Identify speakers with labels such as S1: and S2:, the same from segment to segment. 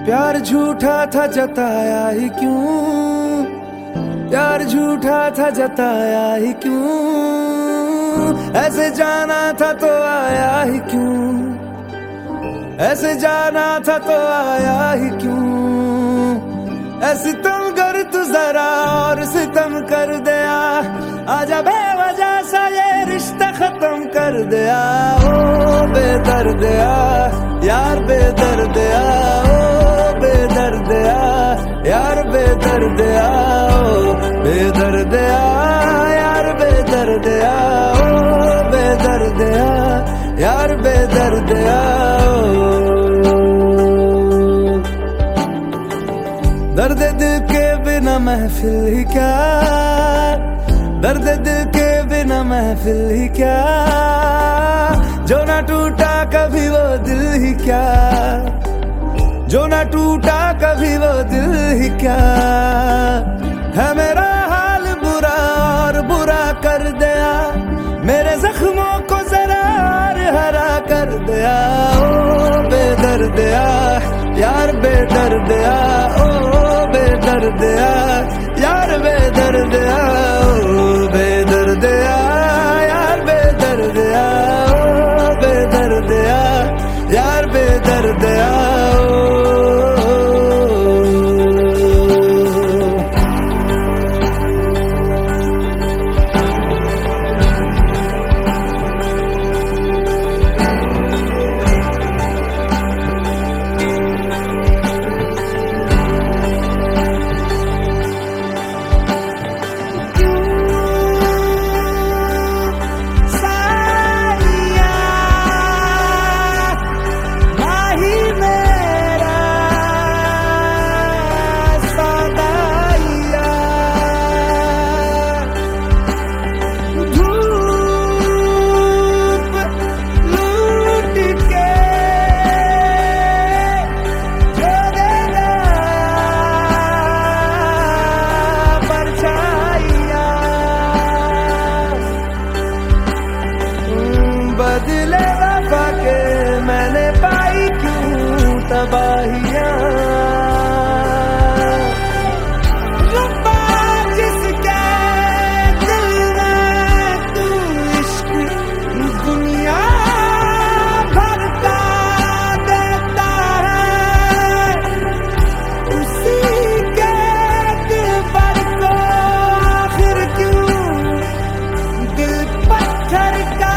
S1: प्यार झूठा था जताया ही क्यों, प्यार झूठा था जताया ही क्यों, ऐसे जाना था तो आया ही क्यों, ऐसे जाना था तो आया ही क्यों। ऐसे तुम कर तू जरा और सितम कर दिया, आजा बेवजह सा ये रिश्ता खत्म कर दिया। ओ बेदर्दिया यार बेदर्दिया, ओ बेदर्दिया यार बेदर्दिया, ओ बेदर्दिया यार बेदर्दिया, ओ बेदर्दिया यार बेदर्दिया। दर्द दिल के बिना महफिल ही क्या, दर्द दिल के बिना महफिल ही क्या, जो ना टूटा कभी वो दिल ही क्या, जो ना टूटा कभी वो दिल ही क्या। है मेरा हाल बुरा और बुरा कर दिया, मेरे जख्मों को जरा और हरा कर दिया। ओ बेदर्दिया यार बेदर्दिया, ओ बेदर्दिया यार बेदर्दिया, ओ बेदर्दिया यार बेदर्दिया, ओ बेदर्दिया यार बेदर्दिया। बदले वफा के मैंने पाई क्यों तबाहियां, रब्बा जिसके दिल में तू इश्क दुनिया भर का देता है, उसी के दिल पर को आखिर क्यों दिल पत्थर का।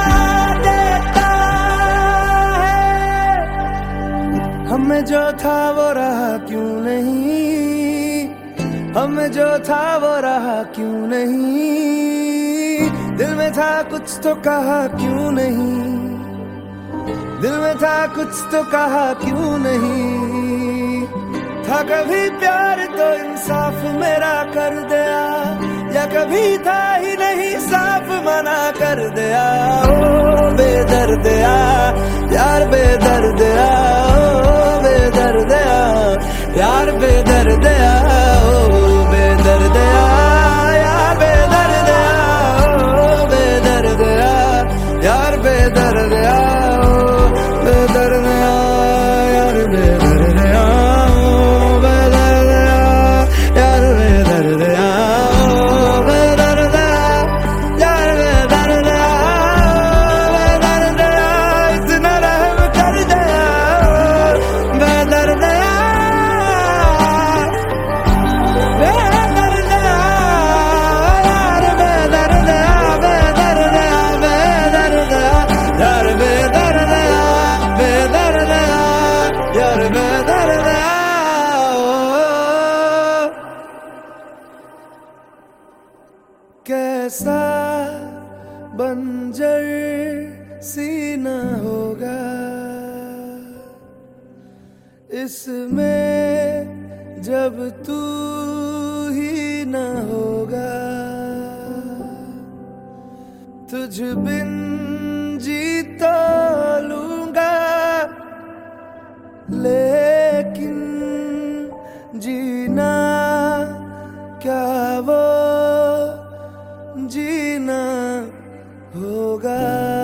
S1: हमें जो था वो रहा क्यों नहीं, हमें जो था वो रहा क्यों नहीं, दिल में था कुछ तो कहा क्यों नहीं, दिल में था कुछ तो कहा क्यों नहीं। था कभी प्यार तो इंसाफ मेरा कर दिया, या कभी था ही नहीं साफ मना कर दिया। ओ बेदर्दिया यार बेदर्दिया, ओ बेदर्दिया यार बेदर्दिया, ओ बेदर्दिया यार बेदर्दिया, ओ बेदर्दिया यार बेदर्दिया, ओ बेदर्दिया यार बेदर्दिया, ओ बेदर्दिया यार बेदर्दिया, ओ बेदर्दिया यार बेदर्दिया, बेदर्दिया इतना रहम कर दिया, बेदर्दिया बेदर्दिया यार बेदर्दिया, बेदर्दिया बेदर्दिया यार बेदर्दिया, बेदर्दिया यार बेदर्दिया। कैसा बंजर सीना होगा इसमें जब तू ही न होगा, तुझ बिन जी तो लूंगा लेकिन जीना क्या वो जीना होगा।